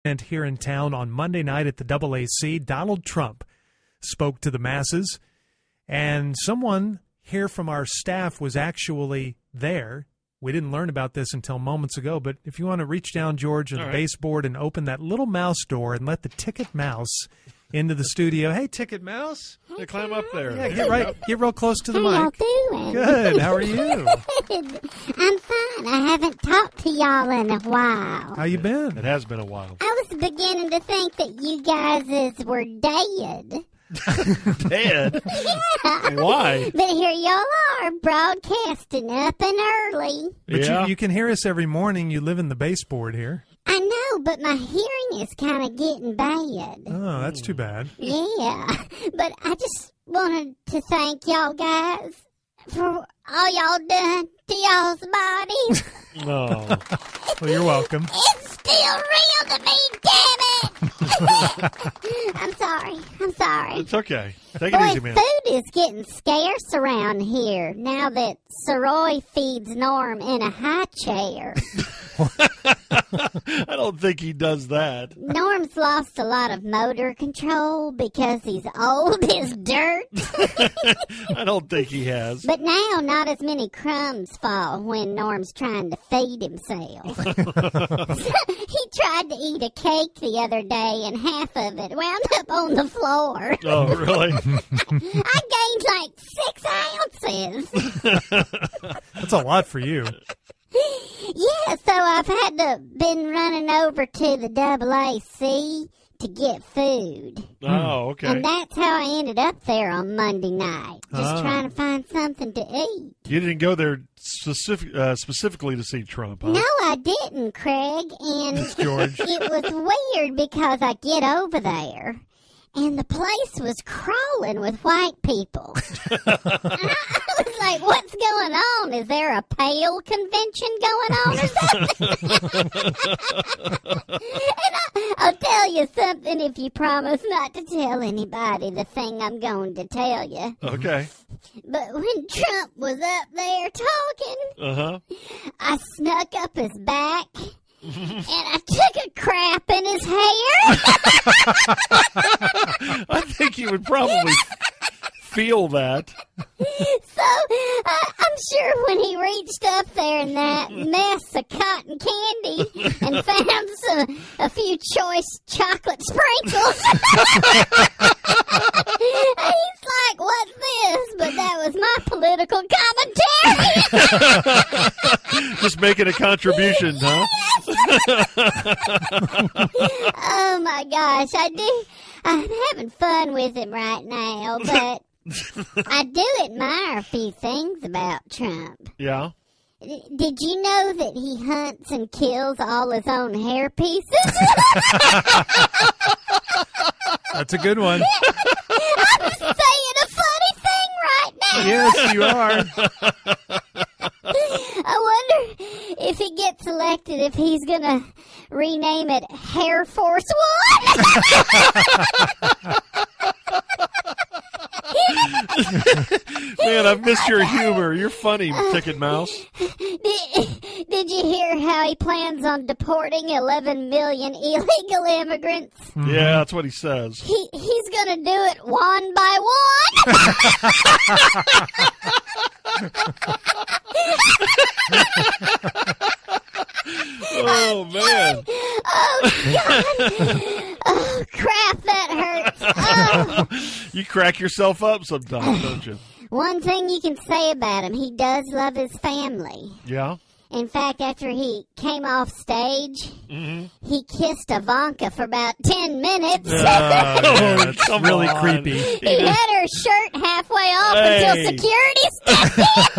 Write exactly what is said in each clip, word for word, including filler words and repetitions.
Here in town on Monday night at the double A C, Donald Trump spoke to the masses, and someone here from our staff was actually there. We didn't learn about this until moments ago, but if you want to reach down, George, on the right. baseboard and open that little mouse door and let the Ticket Mouse into the studio. Hey, Ticket Mouse. Hey, climb up there. Yeah, get right, get real close to the How mic. y'all doing? Good. How are you? I'm fine. I haven't talked to y'all in a while. How you been? It has been a while. I was beginning to think that you guys is were dead. Dead? Yeah. Why? But here y'all are, broadcasting up and early. But Yeah. you, you can hear us every morning. You live in the baseboard here. I know, but my hearing is kind of getting bad. Oh, that's too bad. Yeah, but I just wanted to thank y'all guys for all y'all done to y'all's bodies. No. Well, you're welcome. It's still real to me, damn it! I'm sorry. I'm sorry. It's okay. Take it Boy, easy, man. food is getting scarce around here now that Soroy feeds Norm in a high chair. I don't think he does that. Norm's lost a lot of motor control because he's old as dirt. I don't think he has. But now not as many crumbs fall when Norm's trying to feed himself. He tried to eat a cake the other day and half of it wound up on the floor. Oh, really? I gained like six ounces. That's a lot for you. Yeah, so I've had to been running over to the double A C to get food. Oh, okay. And that's how I ended up there on Monday night, just Ah. trying to find something to eat. You didn't go there specific, uh, specifically to see Trump, huh? No, I didn't, Craig, and George. it was weird because I get over there, and the place was crawling with white people. I was like, what's going on? Is there a pale convention going on or something? And I, I'll tell you something if you promise not to tell anybody the thing I'm going to tell you. Okay. But when Trump was up there talking, Uh-huh. I snuck up his back. And I took a crap in his hair. I think he would probably feel that. So uh, I'm sure when he reached up there in that mess of cotton candy and found some, a few choice chocolate sprinkles, he's like, "What's this?" But that was my political commentary. Just making a contribution, huh? Oh my gosh, I do. I'm having fun with him right now, but I do admire a few things about Trump. Yeah. D- Did you know that he hunts and kills all his own hair pieces? That's a good one. I'm saying a funny thing right now. Yes, you are. I wonder if he gets elected, if he's going to rename it Hair Force One. Man, I've missed your humor. You're funny, Ticket Mouse. Did, did you hear how he plans on deporting eleven million illegal immigrants? Yeah, that's what he says. He He's going to do it one by one. Oh, man. Oh, God. Oh, crap, that hurts. Oh. You crack yourself up sometimes, don't you? One thing you can say about him, he does love his family. Yeah? In fact, after he came off stage, Mm-hmm. he kissed Ivanka for about ten minutes. Oh, yeah, that's Come really on. creepy. He had her shirt halfway off Hey. until security stepped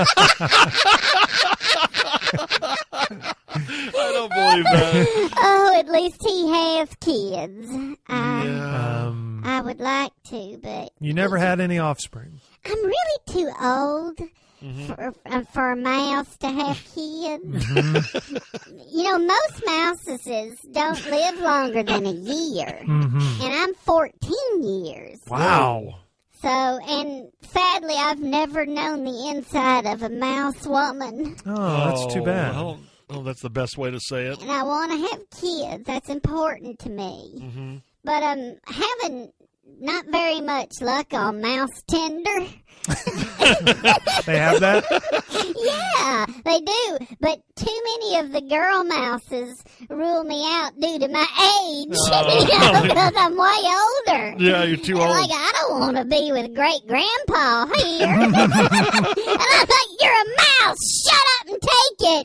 in. I don't believe that. Oh, at least he has kids. I, Yeah. Um, I would like to, but you never had any offspring. I'm really too old Mm-hmm. for, uh, for a mouse to have kids. Mm-hmm. You know, most mouses don't live longer than a year. Mm-hmm. And I'm fourteen years. Wow. So, and sadly, I've never known the inside of a mouse woman. Oh, that's too bad. Well, Oh, that's the best way to say it. and I want to have kids. That's important to me. Mm-hmm. But I'm having not very much luck on Mouse Tinder. They have that? Yeah, they do. But too many of the girl mouses rule me out due to my age. Oh. You know, because I'm way older. Yeah, you're too They're old. like, I don't want to be with great grandpa here. And I'm like, you're a mouse. Shut up and take it.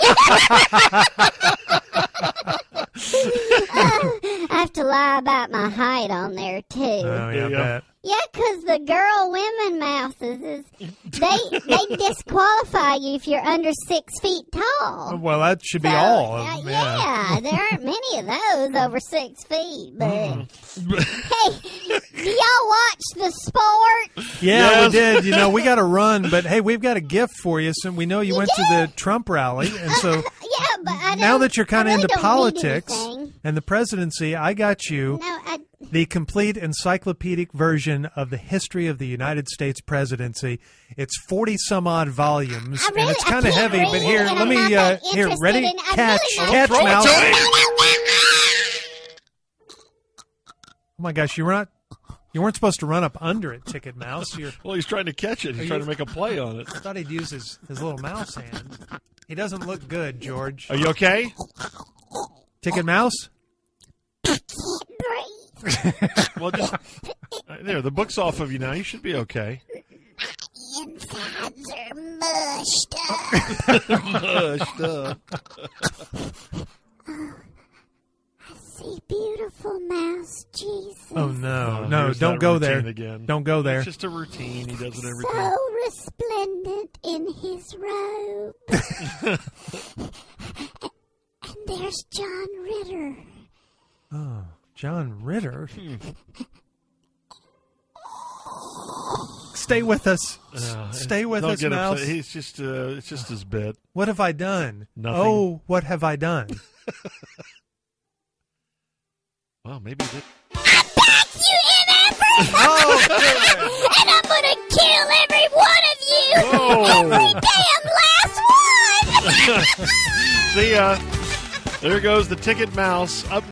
I have to lie about my height on there too. Oh, yeah, I Yeah. bet. Yeah, 'cause the girl women mouses is they they disqualify you if you're under six feet tall. Well, that should be So, all. uh, of them, yeah. there aren't many of those over six feet. But hey, do y'all watch the sport? Yeah, Yes. we did. You know, we got to run, but hey, we've got a gift for you. So we know you, You went to the Trump rally, and so Yeah, but I now don't- that you're kind I of really into don't need politics anything. and the presidency, I got you No, I, the complete encyclopedic version of the history of the United States presidency. It's forty some odd volumes, I really- and it's I kind of can't heavy. read But it, here, and let I'm me not uh, that here. interested Ready? in- I'm Catch, really not- catch, Throw it mouse. to him. Oh my gosh, you were not. You weren't supposed to run up under it, Ticket Mouse. You're, Well, he's trying to catch it. He's Are trying you- to make a play on it. I thought he'd use his, his little mouse hand. He doesn't look good, George. Are you okay? Ticket Mouse? Well, just uh, there. The book's off of you now. You should be okay. insides are mushed up. Mushed up. See beautiful mouse Jesus. Oh no, Oh, no! here's Don't that go routine there. again. Don't go there. It's just a routine. He does it every time. So resplendent in his robe. And there's John Ritter. Oh, John Ritter. Stay with us. Uh, Stay with don't us, get Mouse. upset. He's just, uh, it's just his bit. What have I done? Nothing. Oh, what have I done? Well, maybe he did. You M F ers! Oh, And I'm gonna kill every one of you! Oh. Every damn last one! See ya. There goes the Ticket Mouse. Up